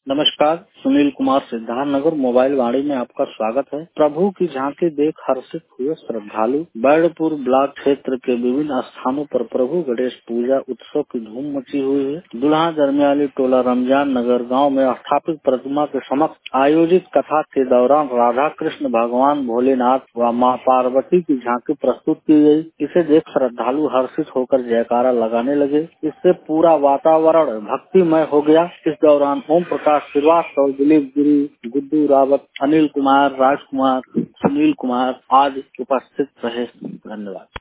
नमस्कार, सुनील कुमार सिद्धार्थनगर मोबाइल वाणी में आपका स्वागत है। प्रभु की झांकी देख हर्षित हुए श्रद्धालु। बैरपुर ब्लॉक क्षेत्र के विभिन्न स्थानों पर प्रभु गणेश पूजा उत्सव की धूम मची हुई है। दुल्हा दरमियाली टोला रमजान नगर गांव में स्थापित प्रतिमा के समक्ष आयोजित कथा के दौरान राधा कृष्ण भगवान भोलेनाथ व माँ पार्वती की झांकी प्रस्तुत की गयी। इसे देख श्रद्धालु हर्षित होकर जयकारा लगाने लगे। इससे पूरा वातावरण भक्तिमय हो गया। इस दौरान ओम प्रकाश श्रीवास्तव, दिलीप गिरी, गुड्डू रावत, अनिल कुमार, राजकुमार, सुनील कुमार आदि उपस्थित रहे। धन्यवाद।